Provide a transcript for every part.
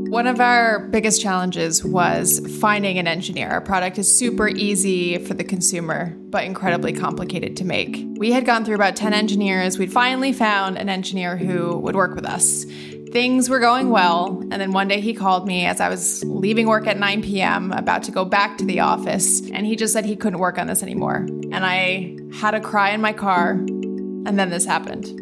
One of our biggest challenges was finding an engineer. Our product is super easy for the consumer, but incredibly complicated to make. We had gone through about 10 engineers. We'd finally found an engineer who would work with us. Things were going well, and then one day he called me as I was leaving work at 9 p.m., about to go back to the office, and he just said he couldn't work on this anymore. And I had a cry in my car, and then this happened.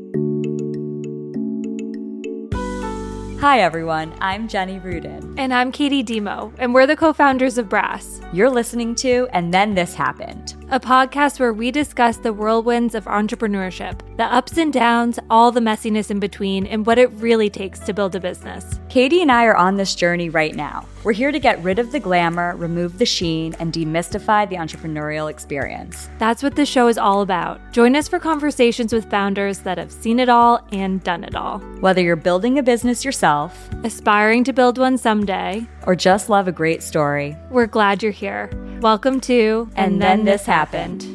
Hi everyone, I'm Jenny Rudin. And I'm Katie Demo, and we're the co-founders of Brass. You're listening to And Then This Happened, a podcast where we discuss the whirlwinds of entrepreneurship, the ups and downs, all the messiness in between, and what it really takes to build a business. Katie and I are on this journey right now. We're here to get rid of the glamour, remove the sheen, and demystify the entrepreneurial experience. That's what the show is all about. Join us for conversations with founders that have seen it all and done it all. Whether you're building a business yourself, aspiring to build one someday, or just love a great story, we're glad you're here. Welcome to And Then This Happened.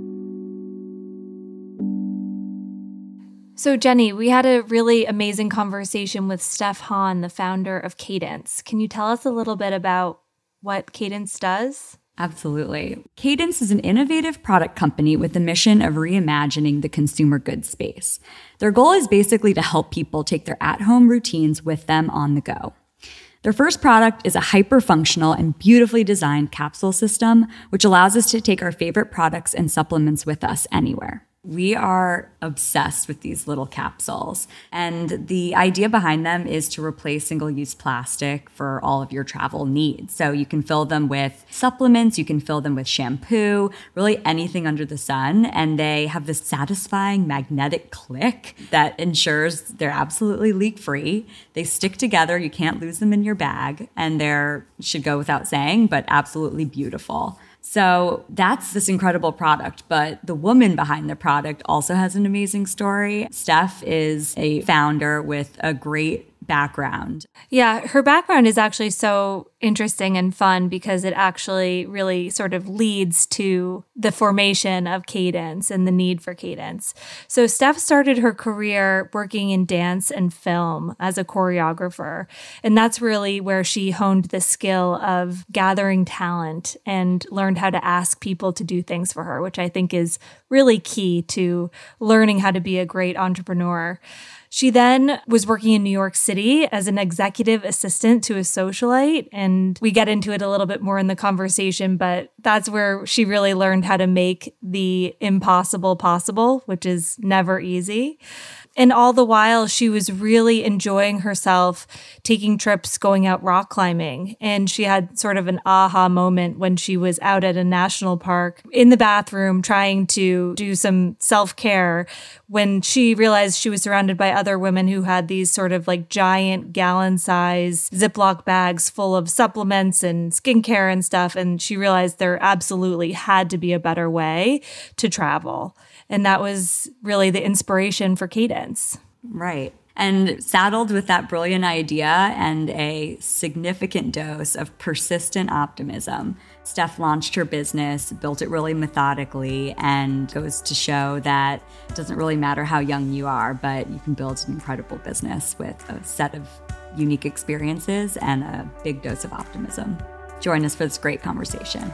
So Jenny, we had a really amazing conversation with Steph Hahn, the founder of Cadence. Can you tell us a little bit about what Cadence does? Absolutely. Cadence is an innovative product company with the mission of reimagining the consumer goods space. Their goal is basically to help people take their at-home routines with them on the go. Their first product is a hyper-functional and beautifully designed capsule system, which allows us to take our favorite products and supplements with us anywhere. We are obsessed with these little capsules, and the idea behind them is to replace single-use plastic for all of your travel needs. So you can fill them with supplements, you can fill them with shampoo, really anything under the sun, and they have this satisfying magnetic click that ensures they're absolutely leak-free. They stick together, you can't lose them in your bag, and they're, should go without saying, but absolutely beautiful. So that's this incredible product, but the woman behind the product also has an amazing story. Steph is a founder with a great background. Yeah, her background is actually so interesting and fun because it actually really sort of leads to the formation of Cadence and the need for Cadence. So Steph started her career working in dance and film as a choreographer. And that's really where she honed the skill of gathering talent and learned how to ask people to do things for her, which I think is really key to learning how to be a great entrepreneur. She then was working in New York City as an executive assistant to a socialite, and we get into it a little bit more in the conversation, but that's where she really learned how to make the impossible possible, which is never easy. And all the while, she was really enjoying herself taking trips, going out rock climbing. And she had sort of an aha moment when she was out at a national park in the bathroom trying to do some self-care when she realized she was surrounded by other women who had these sort of like giant gallon-size Ziploc bags full of supplements and skincare and stuff. And she realized there absolutely had to be a better way to travel. And that was really the inspiration for Cadence. Right. And saddled with that brilliant idea and a significant dose of persistent optimism, Steph launched her business, built it really methodically, and goes to show that it doesn't really matter how young you are, but you can build an incredible business with a set of unique experiences and a big dose of optimism. Join us for this great conversation.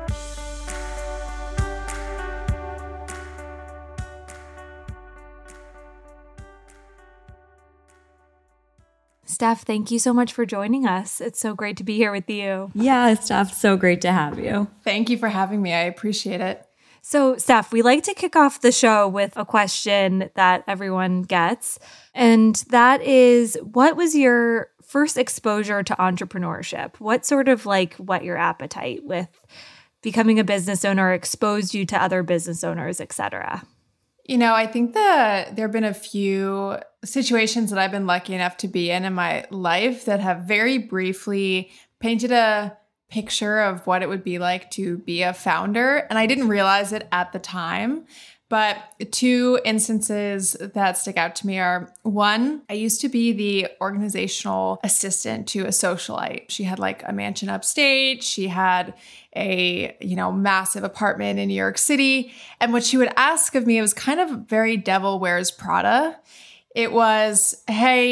Steph, thank you so much for joining us. It's so great to be here with you. Yeah, Steph, so great to have you. Thank you for having me. I appreciate it. So, Steph, we like to kick off the show with a question that everyone gets. And that is, what was your first exposure to entrepreneurship? What sort of like whet your appetite with becoming a business owner, exposed you to other business owners, et cetera? You know, I think that there have been a few situations that I've been lucky enough to be in my life that have very briefly painted a picture of what it would be like to be a founder. And I didn't realize it at the time. But two instances that stick out to me are, one, I used to be the organizational assistant to a socialite. She had like a mansion upstate. She had a, massive apartment in New York City. And what she would ask of me, it was kind of very Devil Wears Prada. It was, hey,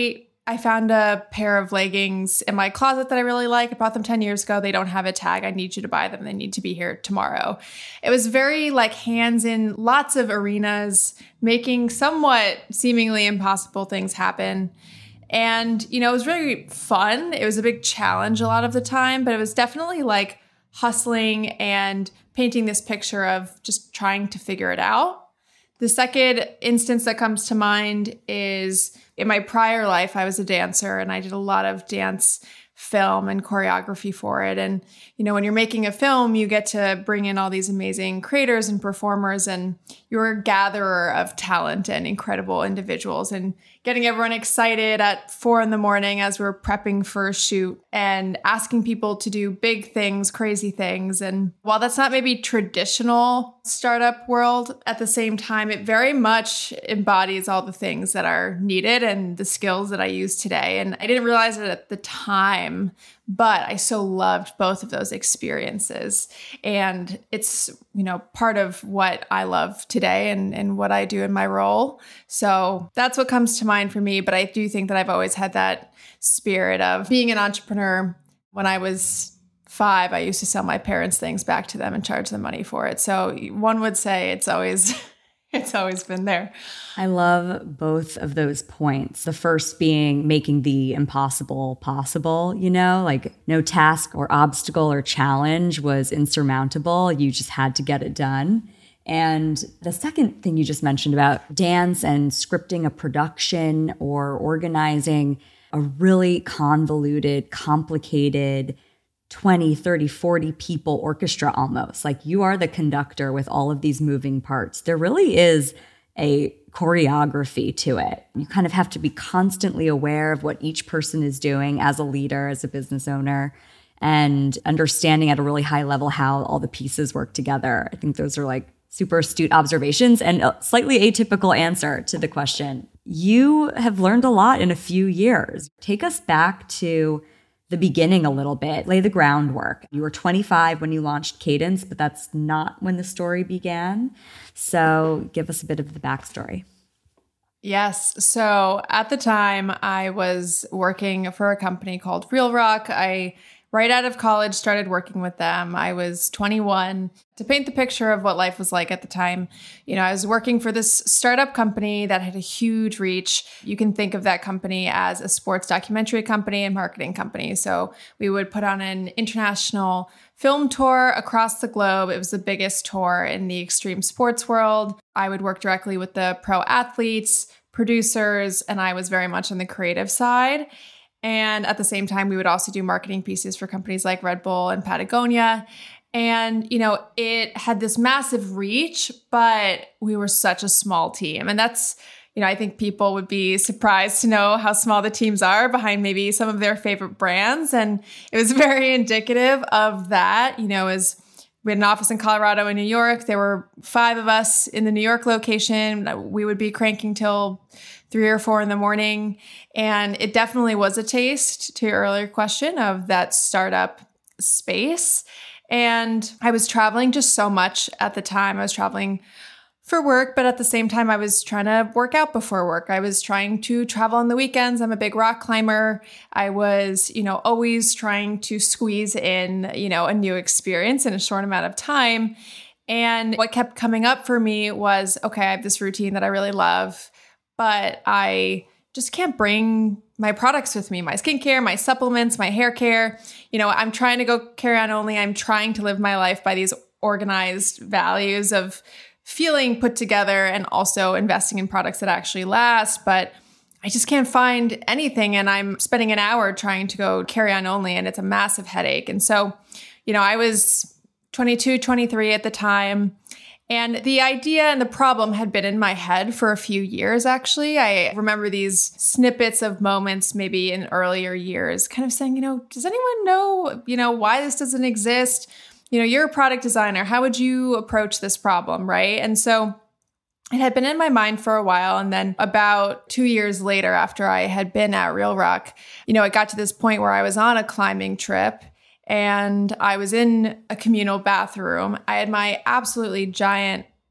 I found a pair of leggings in my closet that I really like. I bought them 10 years ago. They don't have a tag. I need you to buy them. They need to be here tomorrow. It was very like hands in lots of arenas, making somewhat seemingly impossible things happen. And, it was really fun. It was a big challenge a lot of the time, but it was definitely like hustling and painting this picture of just trying to figure it out. The second instance that comes to mind is in my prior life, I was a dancer and I did a lot of dance film and choreography for it. And, when you're making a film, you get to bring in all these amazing creators and performers, and you're a gatherer of talent and incredible individuals, and getting everyone excited at 4 a.m. as we're prepping for a shoot and asking people to do big things, crazy things. And while that's not maybe traditional startup world, at the same time, it very much embodies all the things that are needed and the skills that I use today. And I didn't realize it at the time, but I so loved both of those experiences. And it's, part of what I love today and what I do in my role. So that's what comes to mind for me. But I do think that I've always had that spirit of being an entrepreneur. When I was 5, I used to sell my parents things back to them and charge them money for it. So one would say it's always been there. I love both of those points. The first being making the impossible possible, like no task or obstacle or challenge was insurmountable. You just had to get it done. And the second thing you just mentioned about dance and scripting a production or organizing a really convoluted, complicated 20, 30, 40 people orchestra almost. Like you are the conductor with all of these moving parts. There really is a choreography to it. You kind of have to be constantly aware of what each person is doing as a leader, as a business owner, and understanding at a really high level how all the pieces work together. I think those are like super astute observations and a slightly atypical answer to the question. You have learned a lot in a few years. Take us back to the beginning a little bit, lay the groundwork. You were 25 when you launched Cadence, but that's not when the story began. So give us a bit of the backstory. Yes. So at the time, I was working for a company called Real Rock. Right out of college, started working with them. I was 21. To paint the picture of what life was like at the time, I was working for this startup company that had a huge reach. You can think of that company as a sports documentary company and marketing company. So we would put on an international film tour across the globe. It was the biggest tour in the extreme sports world. I would work directly with the pro athletes, producers, and I was very much on the creative side. And at the same time, we would also do marketing pieces for companies like Red Bull and Patagonia. And, it had this massive reach, but we were such a small team. And that's, I think people would be surprised to know how small the teams are behind maybe some of their favorite brands. And it was very indicative of that, as we had an office in Colorado and New York. There were 5 of us in the New York location. We would be cranking till 3 or 4 in the morning. And it definitely was a taste, to your earlier question, of that startup space. And I was traveling just so much at the time. I was traveling for work, but at the same time, I was trying to work out before work. I was trying to travel on the weekends. I'm a big rock climber. I was, always trying to squeeze in, a new experience in a short amount of time. And what kept coming up for me was, okay, I have this routine that I really love, but I just can't bring my products with me, my skincare, my supplements, my hair care. I'm trying to go carry on only. I'm trying to live my life by these organized values of feeling put together and also investing in products that actually last. But I just can't find anything. And I'm spending an hour trying to go carry on only, and it's a massive headache. And so, I was 22, 23 at the time. And the idea and the problem had been in my head for a few years, actually. I remember these snippets of moments, maybe in earlier years, kind of saying, does anyone know, why this doesn't exist? You're a product designer. How would you approach this problem, right? And so it had been in my mind for a while. And then about 2 years later, after I had been at Real Rock, it got to this point where I was on a climbing trip. And I was in a communal bathroom. I had my absolutely giant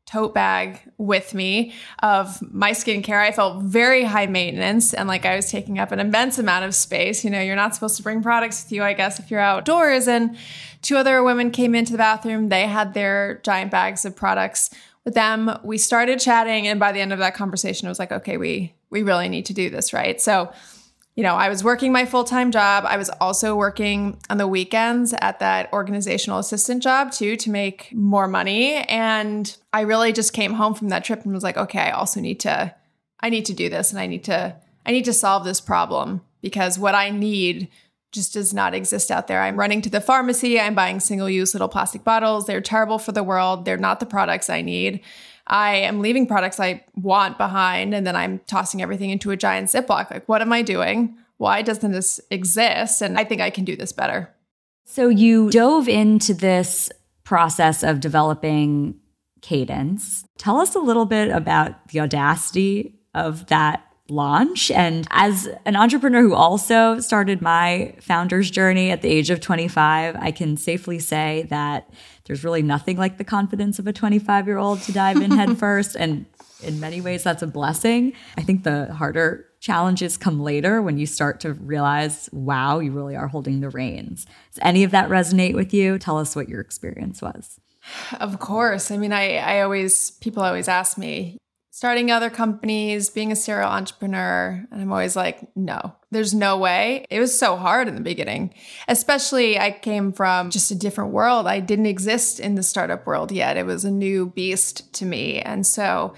tote bag with me of my skincare. I felt very high maintenance and like I was taking up an immense amount of space. You know, you're not supposed to bring products with you, I guess, if you're outdoors. And 2 other women came into the bathroom. They had their giant bags of products with them. We started chatting. And by the end of that conversation, it was like, okay, we really need to do this, right? So, you know, I was working my full-time job. I was also working on the weekends at that organizational assistant job too, to make more money. And I really just came home from that trip and was like, okay, I need to do this, and I need to solve this problem, because what I need just does not exist out there. I'm running to the pharmacy. I'm buying single-use little plastic bottles. They're terrible for the world. They're not the products I need. I am leaving products I want behind, and then I'm tossing everything into a giant Ziploc. Like, what am I doing? Why doesn't this exist? And I think I can do this better. So you dove into this process of developing Cadence. Tell us a little bit about the audacity of that launch. And as an entrepreneur who also started my founder's journey at the age of 25, I can safely say that there's really nothing like the confidence of a 25-year-old to dive in head first. And in many ways, that's a blessing. I think the harder challenges come later when you start to realize, wow, you really are holding the reins. Does any of that resonate with you? Tell us what your experience was. Of course. I mean, people always ask me, starting other companies, being a serial entrepreneur. And I'm always like, no, there's no way. It was so hard in the beginning, especially I came from just a different world. I didn't exist in the startup world yet. It was a new beast to me. And so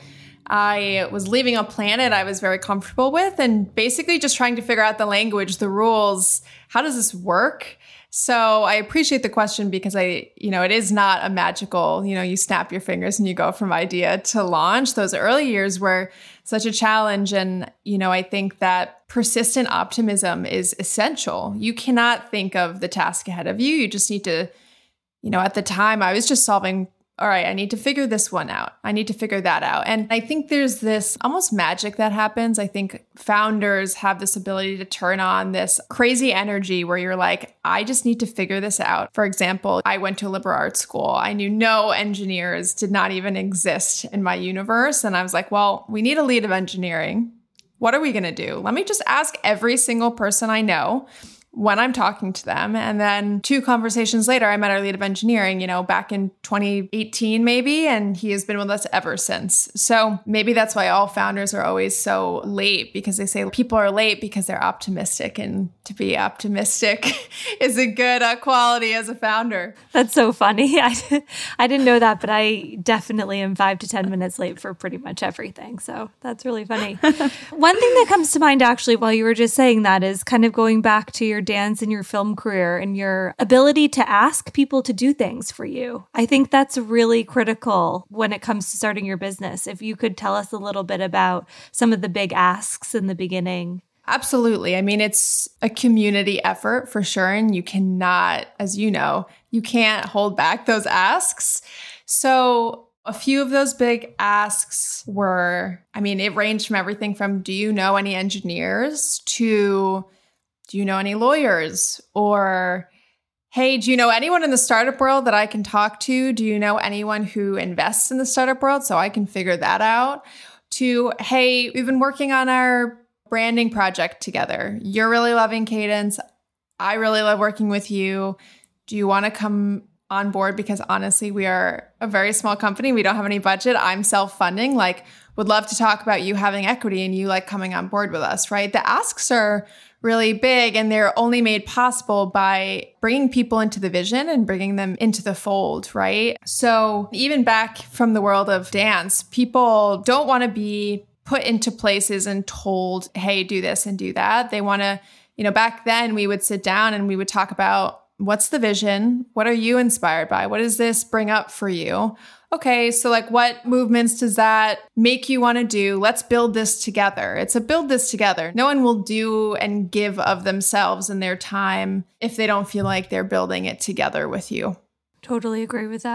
I was leaving a planet I was very comfortable with and basically just trying to figure out the language, the rules. How does this work? So I appreciate the question, because it is not a magical, you snap your fingers and you go from idea to launch. Those early years were such a challenge. And, I think that persistent optimism is essential. You cannot think of the task ahead of you. You just need to, at the time I was just solving, all right, I need to figure this one out. I need to figure that out. And I think there's this almost magic that happens. I think founders have this ability to turn on this crazy energy where you're like, I just need to figure this out. For example, I went to a liberal arts school. I knew no engineers did not even exist in my universe. And I was like, well, we need a lead of engineering. What are we going to do? Let me just ask every single person I know when I'm talking to them. And then 2 conversations later, I met our lead of engineering, back in 2018 maybe, and he has been with us ever since. So maybe that's why all founders are always so late, because they say people are late because they're optimistic, and to be optimistic is a good quality as a founder. That's so funny. I didn't know that, but I definitely am 5 to 10 minutes late for pretty much everything. So that's really funny. One thing that comes to mind actually while you were just saying that is kind of going back to your dance and your film career and your ability to ask people to do things for you. I think that's really critical when it comes to starting your business. If you could tell us a little bit about some of the big asks in the beginning. Absolutely. I mean, it's a community effort for sure. And you cannot, as you know, you can't hold back those asks. So a few of those big asks were, it ranged from everything from, do you know any engineers, to do you know any lawyers? Or, hey, do you know anyone in the startup world that I can talk to? Do you know anyone who invests in the startup world so I can figure that out? To, hey, we've been working on our branding project together. You're really loving Cadence. I really love working with you. Do you want to come on board? Because honestly, we are a very small company. We don't have any budget. I'm self-funding. Would love to talk about you having equity and you coming on board with us, right? The asks are really big, and they're only made possible by bringing people into the vision and bringing them into the fold, right? So even back from the world of dance, people don't want to be put into places and told, hey, do this and do that. They want to, back then we would sit down and we would talk about, what's the vision? What are you inspired by? What does this bring up for you? Okay, so what movements does that make you want to do? Let's build this together. It's a build this together. No one will do and give of themselves and their time if they don't feel like they're building it together with you. Totally agree with that.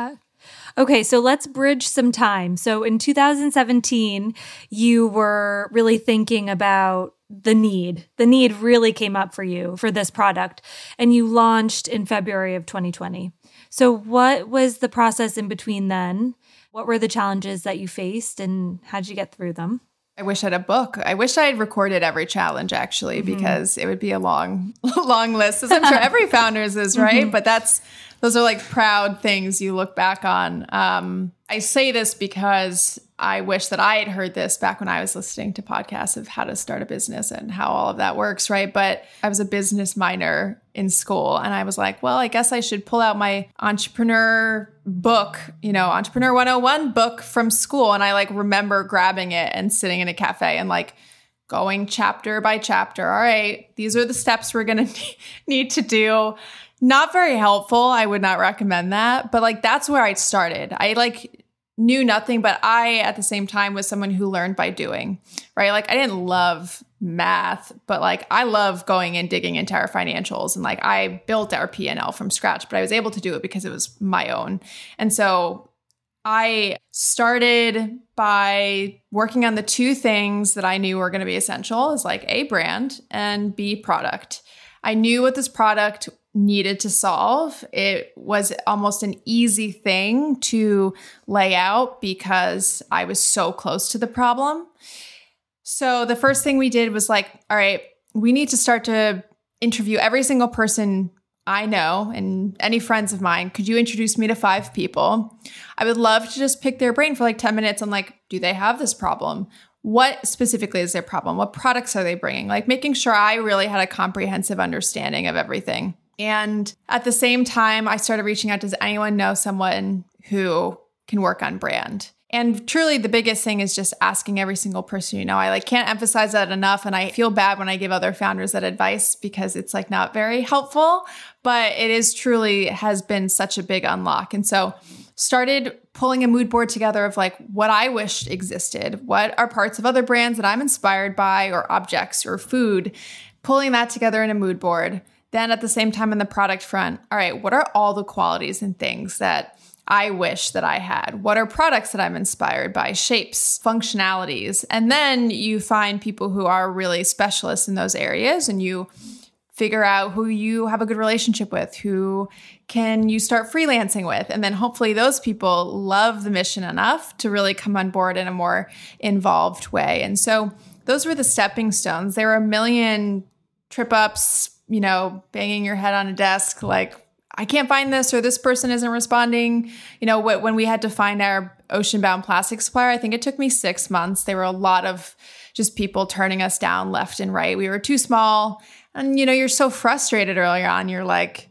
Okay, so let's bridge some time. So in 2017, you were really thinking about the need. The need really came up for you for this product, and you launched in February of 2020. So what was the process in between then? What were the challenges that you faced, and how did you get through them? I wish I had a book. I wish I had recorded every challenge, actually, because it would be a long, long list, as I'm sure every founder's is, right? But those are like proud things you look back on. I say this because I wish that I had heard this back when I was listening to podcasts of how to start a business and how all of that works, right? But I was a business minor in school, and I was like, well, I guess I should pull out my entrepreneur book, Entrepreneur 101 book from school. And I like remember grabbing it and sitting in a cafe and like going chapter by chapter. All right, these are the steps we're going to need to do. Not very helpful. I would not recommend that. But like, that's where I started. I like knew nothing, but I, at the same time, was someone who learned by doing, right? Like, I didn't love math, but like, I love going and digging into our financials. And like, I built our P&L from scratch, but I was able to do it because it was my own. And so I started by working on the two things that I knew were going to be essential, is like A, brand, and B, product. I knew what this product needed to solve. It was almost an easy thing to lay out because I was so close to the problem. So the first thing we did was like, all right, we need to start to interview every single person I know and any friends of mine. Could you introduce me to 5 people? I would love to just pick their brain for like 10 minutes on like, do they have this problem? What specifically is their problem? What products are they bringing? Like making sure I really had a comprehensive understanding of everything. And at the same time, I started reaching out, does anyone know someone who can work on brand? And truly the biggest thing is just asking every single person you know. I like can't emphasize that enough. And I feel bad when I give other founders that advice because it's like not very helpful, but it is truly has been such a big unlock. And so started pulling a mood board together of like what I wished existed, what are parts of other brands that I'm inspired by, or objects or food, pulling that together in a mood board. Then at the same time in the product front, all right, what are all the qualities and things that I wish that I had? What are products that I'm inspired by? Shapes, functionalities. And then you find people who are really specialists in those areas and you figure out who you have a good relationship with, who can you start freelancing with. And then hopefully those people love the mission enough to really come on board in a more involved way. And so those were the stepping stones. There were a million trip ups, banging your head on a desk, like, I can't find this, or this person isn't responding. When we had to find our ocean-bound plastic supplier, I think it took me 6 months. There were a lot of just people turning us down left and right. We were too small. And, you're so frustrated early on. You're like,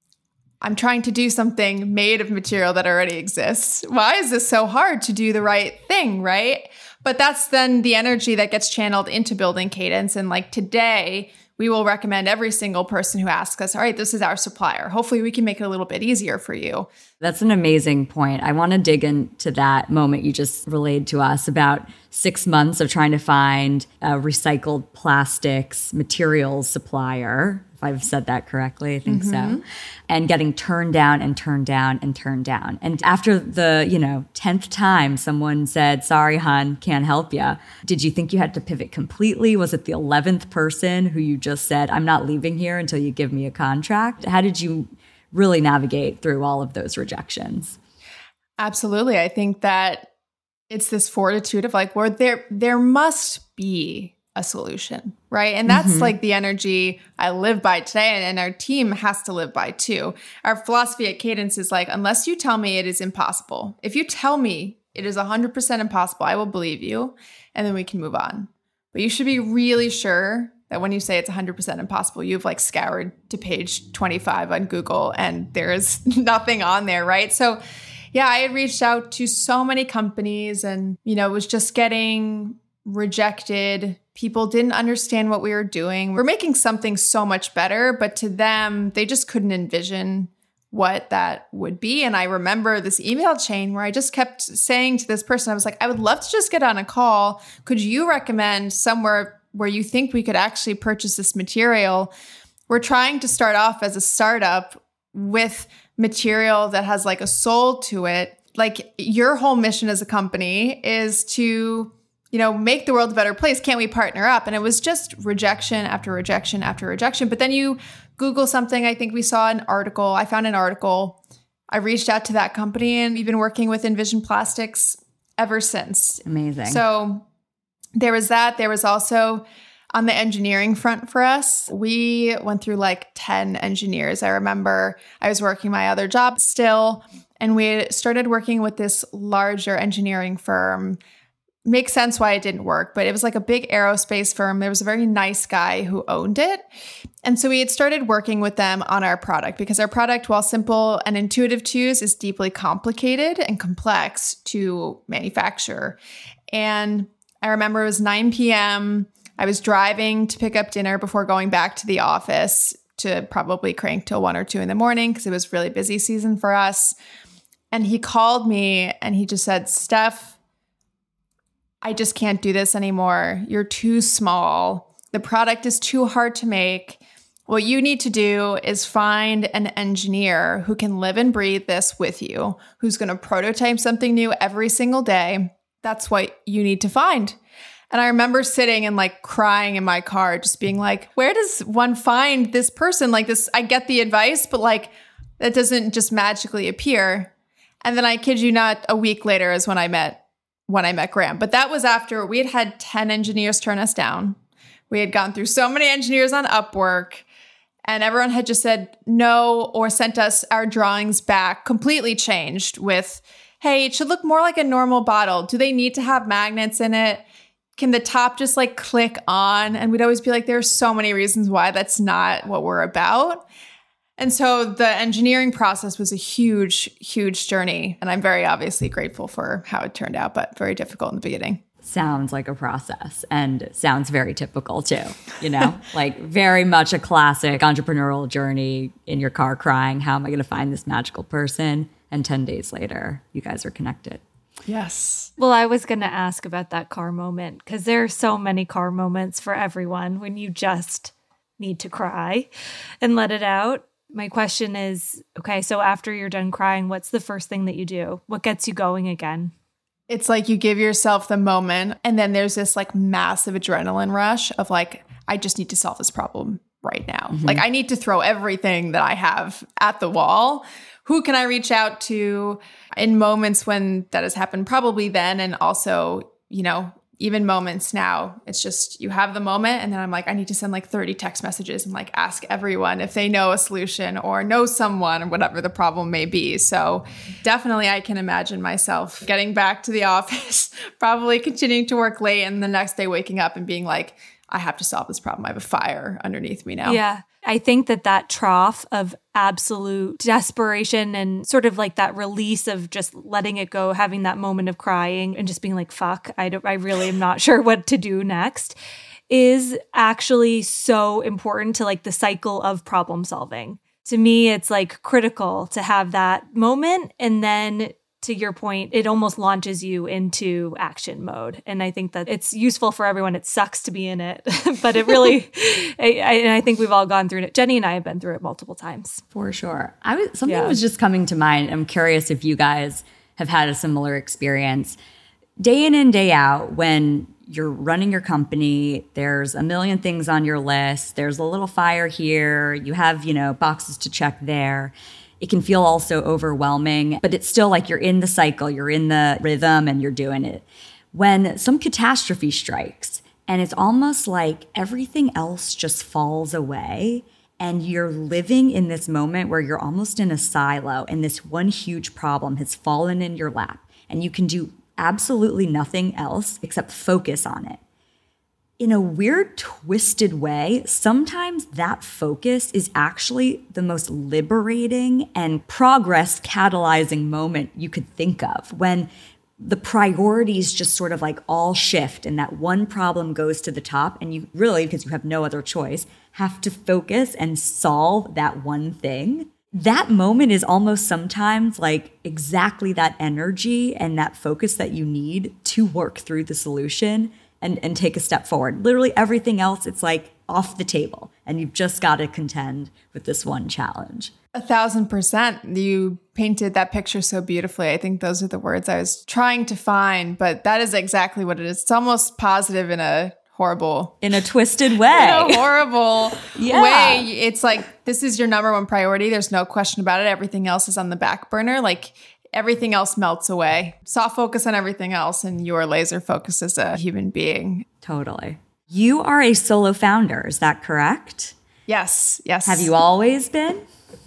I'm trying to do something made of material that already exists. Why is this so hard to do the right thing, right? But that's then the energy that gets channeled into building Kadence. And like today, we will recommend every single person who asks us, all right, this is our supplier. Hopefully we can make it a little bit easier for you. That's an amazing point. I want to dig into that moment you just relayed to us about 6 months of trying to find a recycled plastics materials supplier, if I've said that correctly, I think so, and getting turned down and turned down and turned down. And after the, 10th time someone said, sorry, hon, can't help you, did you think you had to pivot completely? Was it the 11th person who you just said, I'm not leaving here until you give me a contract? How did you really navigate through all of those rejections? Absolutely. I think that it's this fortitude of like, where there must be a solution, right? And that's like the energy I live by today, and our team has to live by too. Our philosophy at Kadence is like, unless you tell me it is impossible, if you tell me it is 100% impossible, I will believe you, and then we can move on. But you should be really sure that when you say it's 100% impossible, you've like scoured to page 25 on Google and there is nothing on there, right? So yeah, I had reached out to so many companies and, was just getting rejected. People didn't understand what we were doing. We're making something so much better, but to them, they just couldn't envision what that would be. And I remember this email chain where I just kept saying to this person, I was like, I would love to just get on a call. Could you recommend somewhere where you think we could actually purchase this material? We're trying to start off as a startup with material that has like a soul to it, like your whole mission as a company is to, make the world a better place. Can't we partner up? And it was just rejection after rejection after rejection. But then you Google something. I think we saw an article. I found an article. I reached out to that company, and we've been working with Envision Plastics ever since. Amazing. So there was that. There was also on the engineering front for us, we went through like 10 engineers. I remember I was working my other job still, and we started working with this larger engineering firm. Makes sense why it didn't work, but it was like a big aerospace firm. There was a very nice guy who owned it. And so we had started working with them on our product, because our product, while simple and intuitive to use, is deeply complicated and complex to manufacture. And I remember it was 9 p.m. I was driving to pick up dinner before going back to the office to probably crank till 1 or 2 in the morning, because it was really busy season for us. And he called me and he just said, Steph, I just can't do this anymore. You're too small. The product is too hard to make. What you need to do is find an engineer who can live and breathe this with you, who's going to prototype something new every single day. That's what you need to find. And I remember sitting and like crying in my car, just being like, where does one find this person like this? I get the advice, but like that doesn't just magically appear. And then I kid you not, a week later is when I met Graham. But that was after we had 10 engineers turn us down. We had gone through so many engineers on Upwork, and everyone had just said no or sent us our drawings back, completely changed with, hey, it should look more like a normal bottle. Do they need to have magnets in it? Can the top just like click on? And we'd always be like, there's so many reasons why that's not what we're about. And so the engineering process was a huge, huge journey. And I'm very obviously grateful for how it turned out, but very difficult in the beginning. Sounds like a process, and sounds very typical too, like very much a classic entrepreneurial journey, in your car crying, how am I going to find this magical person? And 10 days later, you guys are connected. Yes. Well, I was going to ask about that car moment, because there are so many car moments for everyone when you just need to cry and let it out. My question is, okay, so after you're done crying, what's the first thing that you do? What gets you going again? It's like you give yourself the moment, and then there's this like massive adrenaline rush of like, I just need to solve this problem right now. Mm-hmm. Like I need to throw everything that I have at the wall. Who can I reach out to in moments when that has happened? Probably then. And also, even moments now, it's just you have the moment, and then I'm like, I need to send like 30 text messages and like ask everyone if they know a solution or know someone or whatever the problem may be. So definitely I can imagine myself getting back to the office, probably continuing to work late, and the next day waking up and being like, I have to solve this problem. I have a fire underneath me now. Yeah. I think that trough of absolute desperation and sort of like that release of just letting it go, having that moment of crying and just being like, fuck, I really am not sure what to do next, is actually so important to like the cycle of problem solving. To me, it's like critical to have that moment, and then to your point, it almost launches you into action mode. And I think that it's useful for everyone. It sucks to be in it, but it really, I think we've all gone through it. Jenny and I have been through it multiple times. For sure. Something was just coming to mind. I'm curious if you guys have had a similar experience. Day in and day out, when you're running your company, there's a million things on your list. There's a little fire here. You have, boxes to check there. It can feel also overwhelming, but it's still like you're in the cycle, you're in the rhythm, and you're doing it. When some catastrophe strikes, and it's almost like everything else just falls away, and you're living in this moment where you're almost in a silo, and this one huge problem has fallen in your lap, and you can do absolutely nothing else except focus on it. In a weird, twisted way, sometimes that focus is actually the most liberating and progress catalyzing moment you could think of, when the priorities just sort of like all shift and that one problem goes to the top, and you really, because you have no other choice, have to focus and solve that one thing. That moment is almost sometimes like exactly that energy and that focus that you need to work through the solution and take a step forward. Literally everything else, it's like off the table. and you've just got to contend with this one challenge. 1,000%. You painted that picture so beautifully. I think those are the words I was trying to find, but that is exactly what it is. It's almost positive in a horrible, in a twisted way. In a horrible way. It's like, this is your number one priority. There's no question about it. Everything else is on the back burner. Like, everything else melts away. Soft focus on everything else, and you are laser focused as a human being. Totally. You are a solo founder, is that correct? Yes. Have you always been?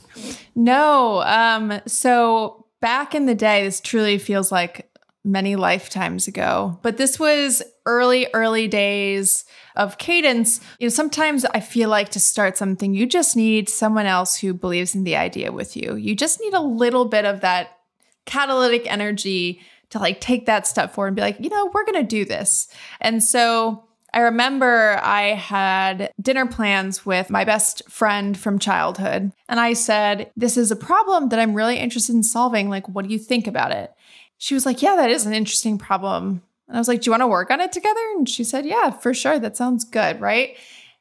No. So back in the day, this truly feels like many lifetimes ago, but this was early days of Cadence. Sometimes I feel like to start something, you just need someone else who believes in the idea with you. You just need a little bit of that catalytic energy to like take that step forward and be like, we're going to do this. And so I remember I had dinner plans with my best friend from childhood. And I said, this is a problem that I'm really interested in solving. Like, what do you think about it? She was like, yeah, that is an interesting problem. And I was like, do you want to work on it together? And she said, yeah, for sure. That sounds good. Right.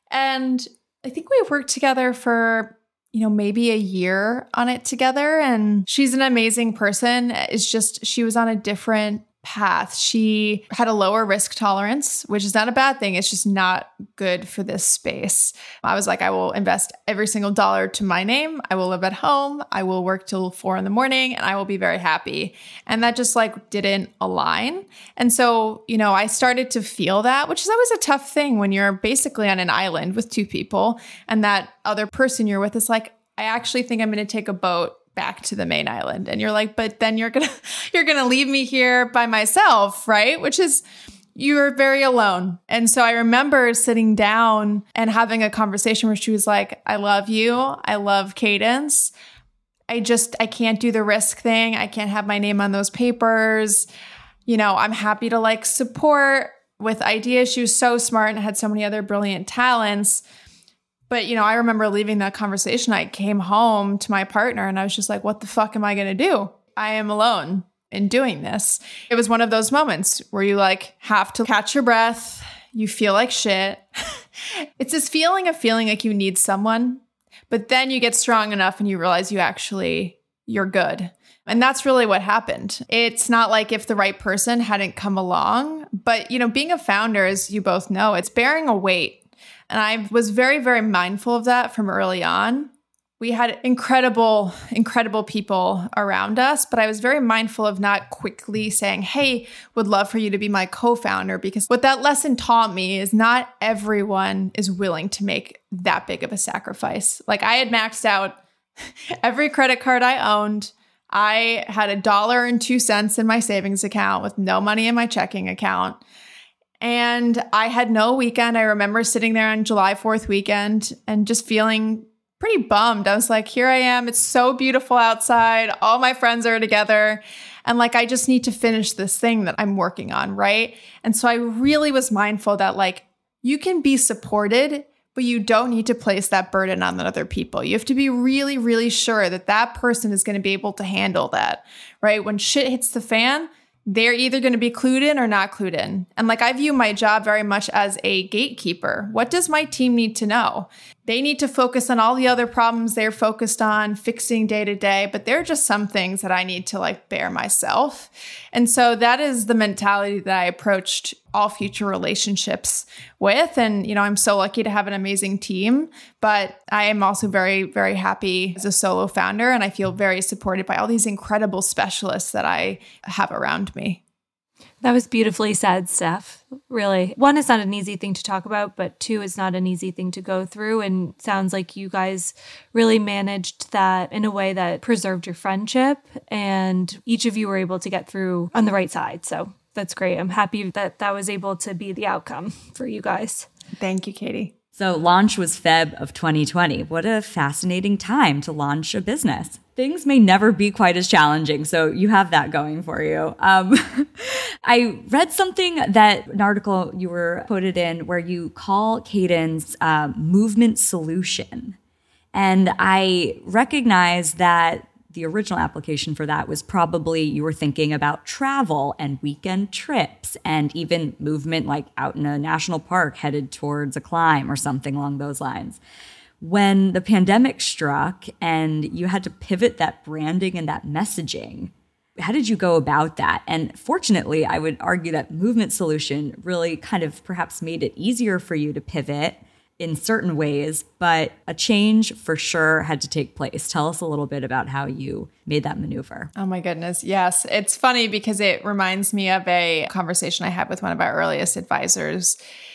And I think we worked together for maybe a year on it together. And she's an amazing person. It's just, she was on a different path. She had a lower risk tolerance, which is not a bad thing. It's just not good for this space. I was like, I will invest every single dollar to my name. I will live at home. I will work till 4 a.m. and I will be very happy. And that just like didn't align. And so, I started to feel that, which is always a tough thing when you're basically on an island with 2 people and that other person you're with is like, I actually think I'm going to take a boat back to the main island. And you're like, but then you're going to leave me here by myself, right? Which is, you're very alone. And so I remember sitting down and having a conversation where she was like, I love you. I love Cadence. I can't do the risk thing. I can't have my name on those papers. I'm happy to like support with ideas. She was so smart and had so many other brilliant talents. But, I remember leaving that conversation. I came home to my partner and I was just like, what the fuck am I going to do? I am alone in doing this. It was one of those moments where you like have to catch your breath. You feel like shit. It's this feeling like you need someone, but then you get strong enough and you realize you're good. And that's really what happened. It's not like if the right person hadn't come along, but, being a founder, as you both know, it's bearing a weight. And I was very, very mindful of that from early on. We had incredible people around us, but I was very mindful of not quickly saying, hey, would love for you to be my co-founder, because what that lesson taught me is not everyone is willing to make that big of a sacrifice. Like, I had maxed out every credit card I owned. I had $1.02 in my savings account with no money in my checking account. And I had no weekend. I remember sitting there on July 4th weekend and just feeling pretty bummed. I was like, here I am. It's so beautiful outside. All my friends are together. And like, I just need to finish this thing that I'm working on, right? And so I really was mindful that like, you can be supported, but you don't need to place that burden on other people. You have to be really, really sure that that person is going to be able to handle that, right? When shit hits the fan, they're either going to be clued in or not clued in. And like, I view my job very much as a gatekeeper. What does my team need to know? They need to focus on all the other problems they're focused on fixing day to day, but there are just some things that I need to like bear myself. And so that is the mentality that I approached all future relationships with. And, I'm so lucky to have an amazing team, but I am also very, very happy as a solo founder. And I feel very supported by all these incredible specialists that I have around me. That was beautifully said, Steph. Really. 1, it's not an easy thing to talk about, but 2, it's not an easy thing to go through. And sounds like you guys really managed that in a way that preserved your friendship, and each of you were able to get through on the right side. So that's great. I'm happy that that was able to be the outcome for you guys. Thank you, Katie. So launch was Feb of 2020. What a fascinating time to launch a business. Things may never be quite as challenging, so you have that going for you. I read an article you were quoted in where you call Cadence movement solution. And I recognize that the original application for that was probably you were thinking about travel and weekend trips and even movement like out in a national park headed towards a climb or something along those lines. When the pandemic struck and you had to pivot that branding and that messaging, how did you go about that? And fortunately, I would argue that Movement Solution really kind of perhaps made it easier for you to pivot in certain ways, but a change for sure had to take place. Tell us a little bit about how you made that maneuver. Oh my goodness. Yes. It's funny because it reminds me of a conversation I had with one of our earliest advisors.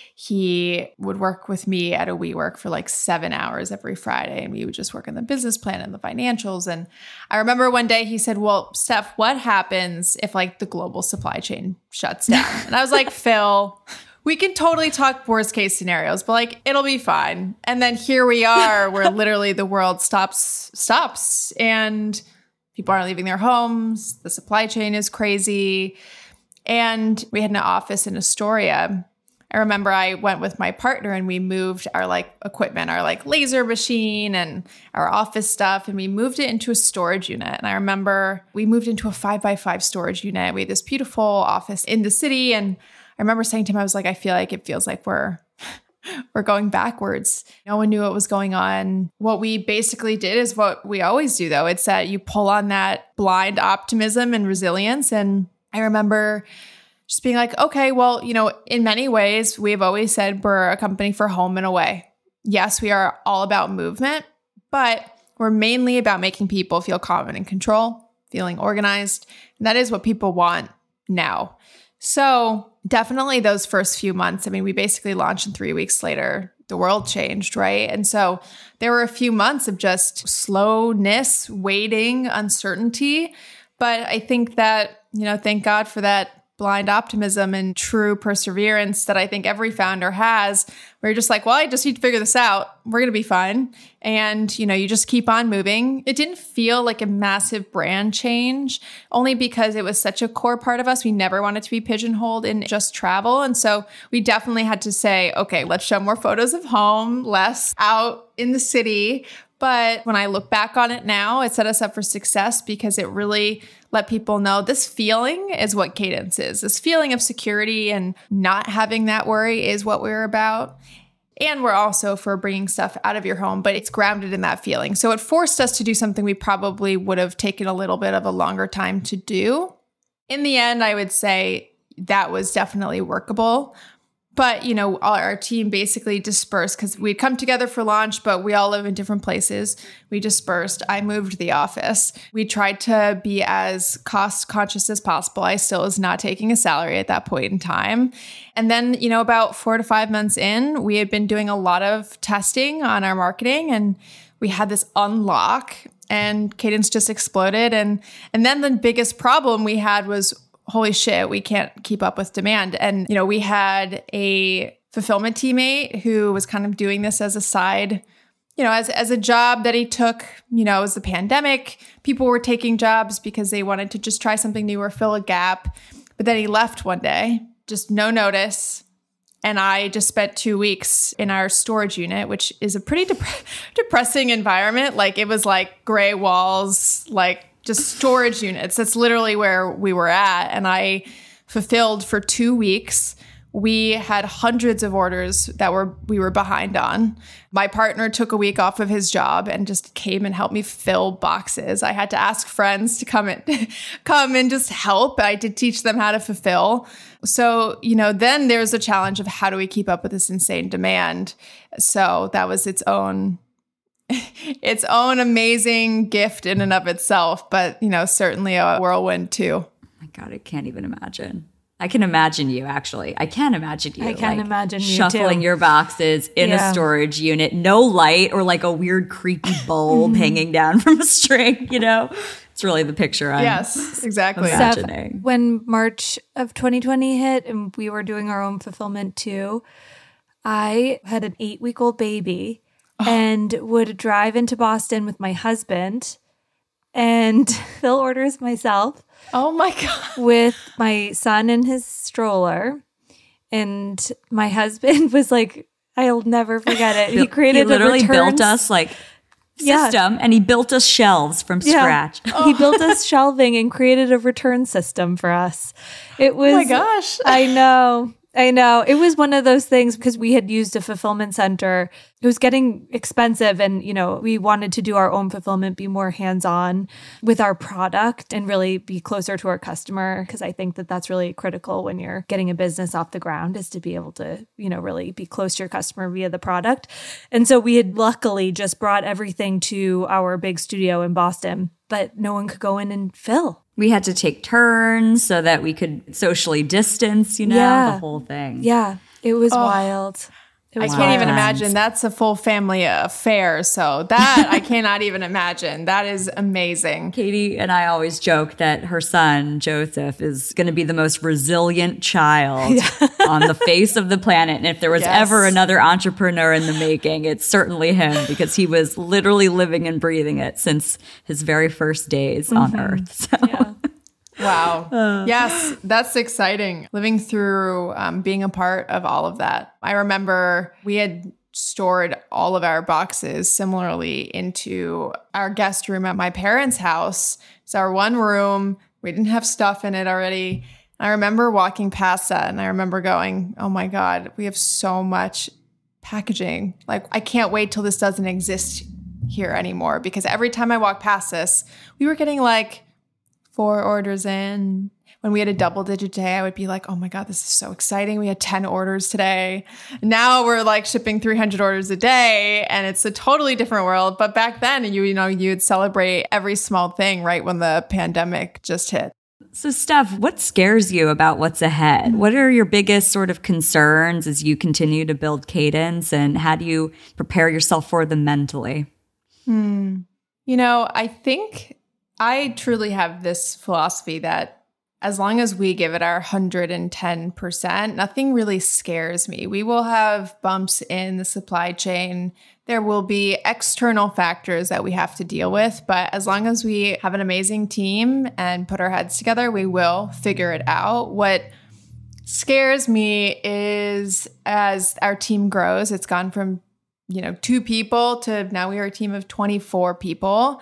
He would work with me at a WeWork for like 7 hours every Friday, and we would just work on the business plan and the financials. And I remember one day he said, well, Steph, what happens if like the global supply chain shuts down? And I was like, Phil, we can totally talk worst case scenarios, but like, it'll be fine. And then here we are where literally the world stops and people aren't leaving their homes. The supply chain is crazy. And we had an office in Astoria. I remember I went with my partner and we moved our like equipment, our like laser machine and our office stuff. And we moved it into a storage unit. And I remember we moved into a 5x5 storage unit. We had this beautiful office in the city. And I remember saying to him, I was like, I feel like it feels like we're going backwards. No one knew what was going on. What we basically did is what we always do, though. It's that you pull on that blind optimism and resilience. And I remember just being like, okay, well, in many ways, we've always said we're a company for home and away. Yes, we are all about movement, but we're mainly about making people feel calm and in control, feeling organized. And that is what people want now. So definitely those first few months, we basically launched and 3 weeks later, the world changed, right? And so there were a few months of just slowness, waiting, uncertainty. But I think that, thank God for that blind optimism and true perseverance that I think every founder has, where you're just like, well, I just need to figure this out. We're going to be fine. And, you just keep on moving. It didn't feel like a massive brand change, only because it was such a core part of us. We never wanted to be pigeonholed in just travel. And so we definitely had to say, okay, let's show more photos of home, less out in the city. But when I look back on it now, it set us up for success because it really let people know this feeling is what Kadence is. This feeling of security and not having that worry is what we're about. And we're also for bringing stuff out of your home, but it's grounded in that feeling. So it forced us to do something we probably would have taken a little bit of a longer time to do. In the end, I would say that was definitely workable. But, our team basically dispersed because we'd come together for launch, but we all live in different places. We dispersed. I moved the office. We tried to be as cost conscious as possible. I still was not taking a salary at that point in time. And then, about 4 to 5 months in, we had been doing a lot of testing on our marketing and we had this unlock and Kadence just exploded. And then the biggest problem we had was, holy shit, we can't keep up with demand. And, we had a fulfillment teammate who was kind of doing this as a side, as a job that he took, as the pandemic, people were taking jobs because they wanted to just try something new or fill a gap. But then he left one day, just no notice. And I just spent 2 weeks in our storage unit, which is a pretty depressing environment. Like it was like gray walls, like just storage units. That's literally where we were at. And I fulfilled for 2 weeks. We had hundreds of orders that we were behind on. My partner took a week off of his job and just came and helped me fill boxes. I had to ask friends to come and just help. I did teach them how to fulfill. So, then there's a challenge of how do we keep up with this insane demand? So that was its own amazing gift in and of itself, but, certainly a whirlwind too. Oh my God, I can't even imagine. I can imagine you, actually. I can imagine you. I can imagine you shuffling your boxes in a storage unit, no light or like a weird creepy bulb hanging down from a string, It's really the picture I'm imagining. Steph, when March of 2020 hit and we were doing our own fulfillment too, I had an 8-week-old baby and would drive into Boston with my husband and fill orders myself. Oh my God. With my son in his stroller. And my husband was like, I'll never forget it. He created he literally a returns. built us like system, and he built us shelves from scratch. He built us shelving and created a return system for us. It was, oh my gosh. I know. It was one of those things because we had used a fulfillment center. It was getting expensive and, we wanted to do our own fulfillment, be more hands-on with our product and really be closer to our customer. Because I think that that's really critical when you're getting a business off the ground is to be able to, really be close to your customer via the product. And so we had luckily just brought everything to our big studio in Boston, but no one could go in and fill. We had to take turns so that we could socially distance, the whole thing. Yeah, it was wild. I can't even imagine. That's a full family affair. So that I cannot even imagine. That is amazing. Katie and I always joke that her son, Joseph, is going to be the most resilient child on the face of the planet. And if there was ever another entrepreneur in the making, it's certainly him because he was literally living and breathing it since his very first days on Earth. So. Yeah. Wow. Yes, that's exciting. Living through being a part of all of that. I remember we had stored all of our boxes similarly into our guest room at my parents' house. It's our one room. We didn't have stuff in it already. I remember walking past that and I remember going, oh my God, we have so much packaging. Like, I can't wait till this doesn't exist here anymore because every time I walk past this, we were getting like 4 orders in. When we had a double-digit day, I would be like, oh my God, this is so exciting. We had 10 orders today. Now we're like shipping 300 orders a day and it's a totally different world. But back then, you'd celebrate every small thing right when the pandemic just hit. So Steph, what scares you about what's ahead? What are your biggest sort of concerns as you continue to build Cadence and how do you prepare yourself for them mentally? I think I truly have this philosophy that as long as we give it our 110%, nothing really scares me. We will have bumps in the supply chain. There will be external factors that we have to deal with. But as long as we have an amazing team and put our heads together, we will figure it out. What scares me is as our team grows, it's gone from 2 people to now we are a team of 24 people.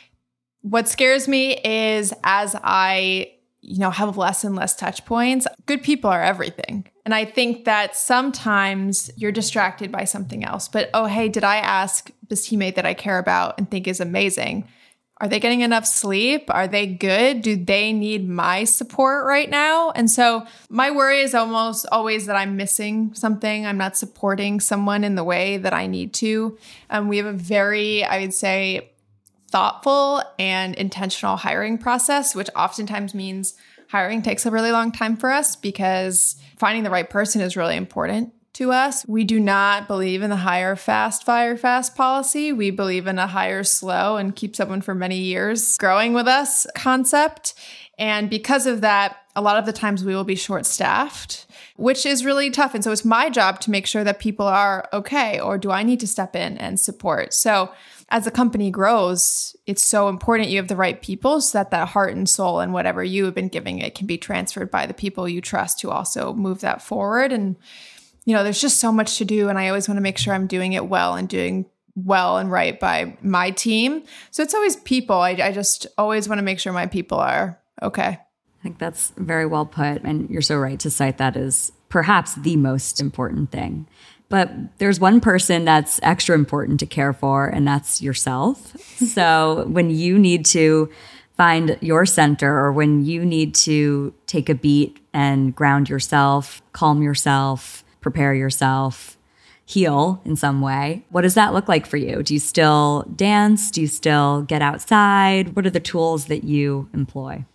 What scares me is as I, have less and less touch points, good people are everything. And I think that sometimes you're distracted by something else. But, oh, hey, did I ask this teammate that I care about and think is amazing? Are they getting enough sleep? Are they good? Do they need my support right now? And so my worry is almost always that I'm missing something. I'm not supporting someone in the way that I need to. We have a very, I would say, thoughtful and intentional hiring process, which oftentimes means hiring takes a really long time for us because finding the right person is really important to us. We do not believe in the hire fast, fire fast policy. We believe in a hire slow and keep someone for many years growing with us concept. And because of that, a lot of the times we will be short-staffed, which is really tough. And so it's my job to make sure that people are okay, or do I need to step in and support? So as the company grows, it's so important you have the right people so that heart and soul and whatever you have been giving it can be transferred by the people you trust to also move that forward. And, there's just so much to do. And I always want to make sure I'm doing it well and doing well and right by my team. So it's always people. I just always want to make sure my people are okay. I think that's very well put. And you're so right to cite that as perhaps the most important thing. But there's one person that's extra important to care for, and that's yourself. So when you need to find your center or when you need to take a beat and ground yourself, calm yourself, prepare yourself, heal in some way, what does that look like for you? Do you still dance? Do you still get outside? What are the tools that you employ?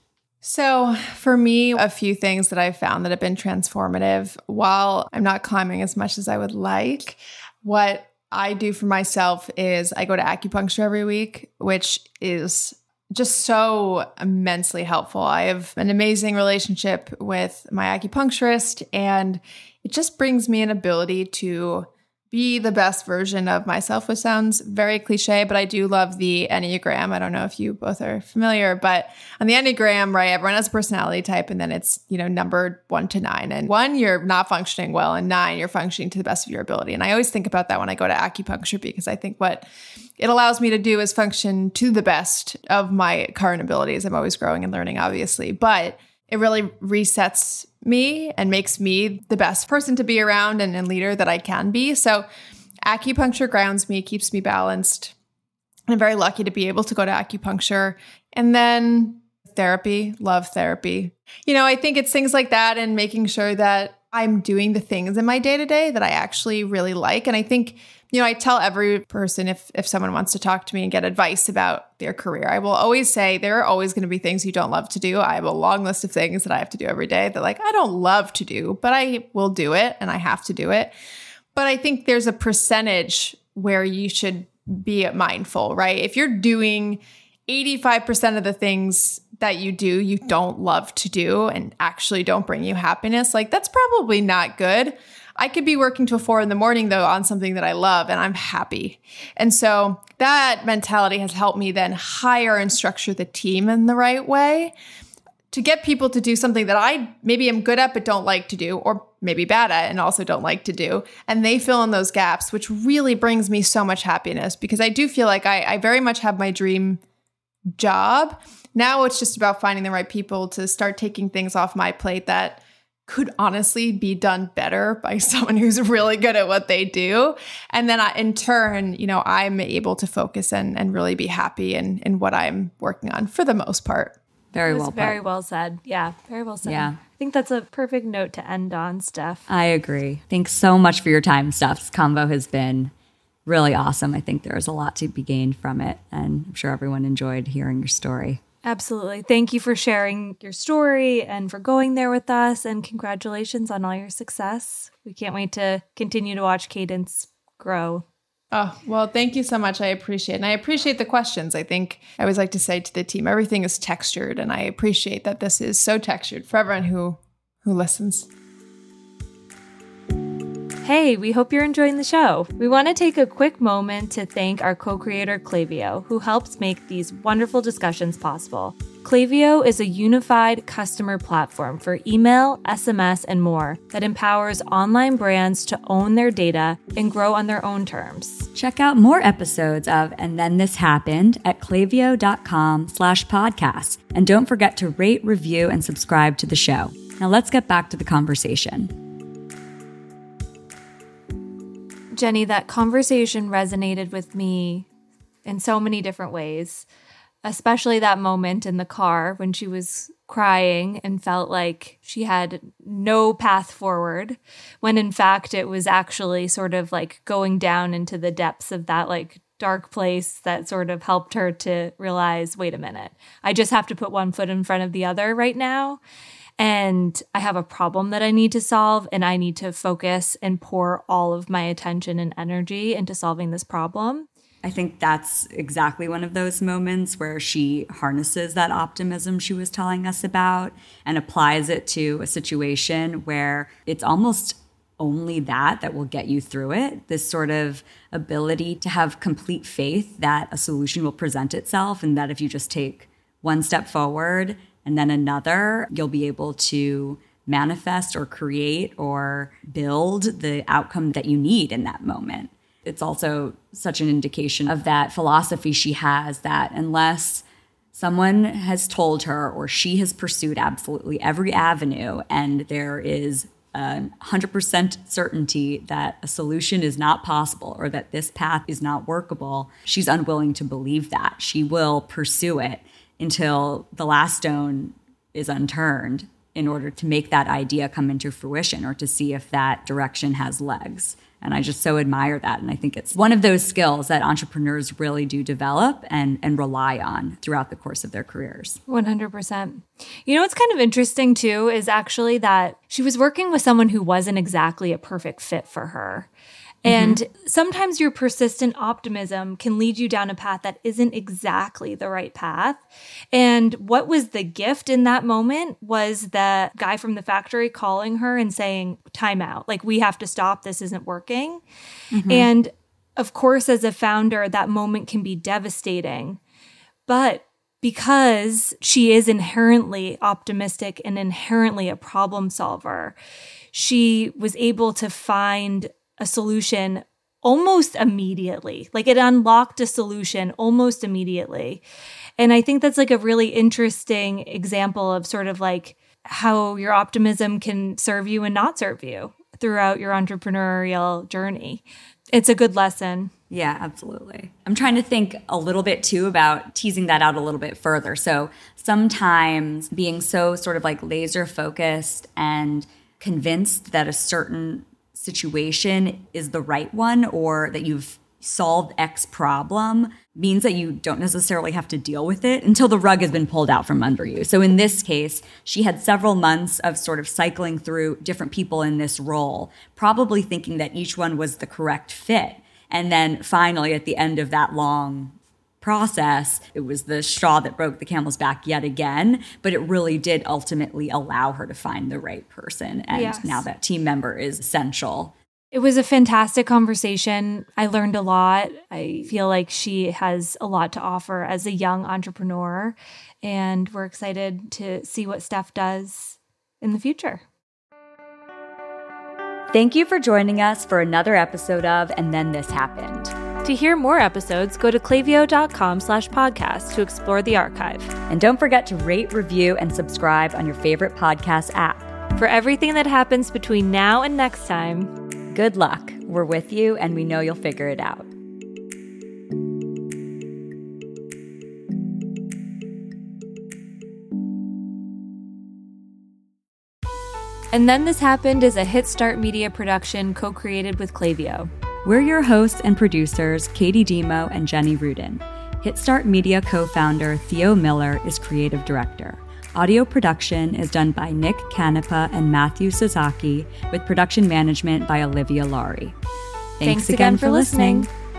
So for me, a few things that I've found that have been transformative. While I'm not climbing as much as I would like, what I do for myself is I go to acupuncture every week, which is just so immensely helpful. I have an amazing relationship with my acupuncturist, and it just brings me an ability to be the best version of myself, which sounds very cliche, but I do love the Enneagram. I don't know if you both are familiar, but on the Enneagram, right, everyone has a personality type, and then it's, numbered 1 to 9. And 1, you're not functioning well, and 9, you're functioning to the best of your ability. And I always think about that when I go to acupuncture, because I think what it allows me to do is function to the best of my current abilities. I'm always growing and learning, obviously, but it really resets me and makes me the best person to be around and leader that I can be. So acupuncture grounds me, keeps me balanced. And I'm very lucky to be able to go to acupuncture. And then therapy, love therapy. I think it's things like that and making sure that I'm doing the things in my day-to-day that I actually really like. And I think, I tell every person if someone wants to talk to me and get advice about their career, I will always say there are always going to be things you don't love to do. I have a long list of things that I have to do every day that I don't love to do, but I will do it and I have to do it. But I think there's a percentage where you should be mindful, right? If you're doing 85% of the things that you don't love to do and actually don't bring you happiness, that's probably not good. I could be working till 4 a.m, though, on something that I love and I'm happy. And so that mentality has helped me then hire and structure the team in the right way to get people to do something that I maybe am good at but don't like to do, or maybe bad at and also don't like to do. And they fill in those gaps, which really brings me so much happiness, because I do feel like I very much have my dream job. Now it's just about finding the right people to start taking things off my plate that could honestly be done better by someone who's really good at what they do. And then in turn, I'm able to focus and really be happy in what I'm working on for the most part. Very well put. Very well said. Yeah, very well said. Yeah. I think that's a perfect note to end on, Steph. I agree. Thanks so much for your time, Steph. This convo has been really awesome. I think there's a lot to be gained from it, and I'm sure everyone enjoyed hearing your story. Absolutely. Thank you for sharing your story and for going there with us, and congratulations on all your success. We can't wait to continue to watch Cadence grow. Oh, well, thank you so much. I appreciate it. And I appreciate the questions. I think I always like to say to the team, everything is textured, and I appreciate that this is so textured for everyone who listens. Hey, we hope you're enjoying the show. We want to take a quick moment to thank our co-creator Klaviyo, who helps make these wonderful discussions possible. Klaviyo is a unified customer platform for email, SMS, and more that empowers online brands to own their data and grow on their own terms. Check out more episodes of And Then This Happened at klaviyo.com/podcast. And don't forget to rate, review, and subscribe to the show. Now let's get back to the conversation. Jenny, that conversation resonated with me in so many different ways, especially that moment in the car when she was crying and felt like she had no path forward, when in fact it was actually sort of like going down into the depths of that dark place that sort of helped her to realize, wait a minute, I just have to put one foot in front of the other right now. And I have a problem that I need to solve, and I need to focus and pour all of my attention and energy into solving this problem. I think that's exactly one of those moments where she harnesses that optimism she was telling us about and applies it to a situation where it's almost only that will get you through it. This sort of ability to have complete faith that a solution will present itself, and that if you just take one step forward and then another, you'll be able to manifest or create or build the outcome that you need in that moment. It's also such an indication of that philosophy she has, that unless someone has told her or she has pursued absolutely every avenue and there is 100% certainty that a solution is not possible or that this path is not workable, she's unwilling to believe that. She will pursue it until the last stone is unturned in order to make that idea come into fruition or to see if that direction has legs. And I just so admire that. And I think it's one of those skills that entrepreneurs really do develop and rely on throughout the course of their careers. 100%. You know what's kind of interesting too is actually that she was working with someone who wasn't exactly a perfect fit for her. And sometimes your persistent optimism can lead you down a path that isn't exactly the right path. And what was the gift in that moment was the guy from the factory calling her and saying, time out, like we have to stop, this isn't working. And of course, as a founder, that moment can be devastating. But because she is inherently optimistic and inherently a problem solver, she was able to find a solution almost immediately. Like it unlocked a solution almost immediately. And I think that's like a really interesting example of sort of like how your optimism can serve you and not serve you throughout your entrepreneurial journey. It's a good lesson. Yeah, absolutely. I'm trying to think a little bit too about teasing that out a little bit further. So sometimes being so sort of like laser focused and convinced that a certain situation is the right one or that you've solved X problem means that you don't necessarily have to deal with it until the rug has been pulled out from under you. So in this case, she had several months of sort of cycling through different people in this role, probably thinking that each one was the correct fit. And then finally, at the end of that long process, it was the straw that broke the camel's back yet again, but it really did ultimately allow her to find the right person. And now that team member is essential. It was a fantastic conversation. I learned a lot. I feel like she has a lot to offer as a young entrepreneur, and we're excited to see what Steph does in the future. Thank you for joining us for another episode of And Then This Happened. To hear more episodes, go to klaviyo.com/podcast to explore the archive. And don't forget to rate, review, and subscribe on your favorite podcast app. For everything that happens between now and next time, good luck. We're with you, and we know you'll figure it out. And Then This Happened is a Hit Start Media production co-created with Klaviyo. We're your hosts and producers, Katie Demo and Jenny Rudin. Hit Start Media co-founder Theo Miller is creative director. Audio production is done by Nick Canepa and Matthew Sasaki, with production management by Olivia Laurie. Thanks again for listening.